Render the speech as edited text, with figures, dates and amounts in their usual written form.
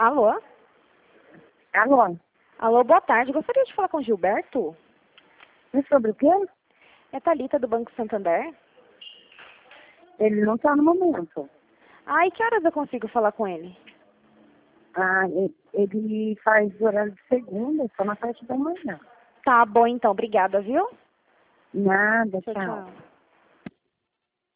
Alô? Alô? Alô, boa tarde. Gostaria de falar com o Gilberto? E sobre o quê? É Thalita do Banco Santander. Ele não está no momento. Ah, e que horas eu consigo falar com ele? Ah, ele faz horário de segunda, só na parte da manhã. Tá bom, então. Obrigada, viu? Nada, Tchau, tchau. tchau.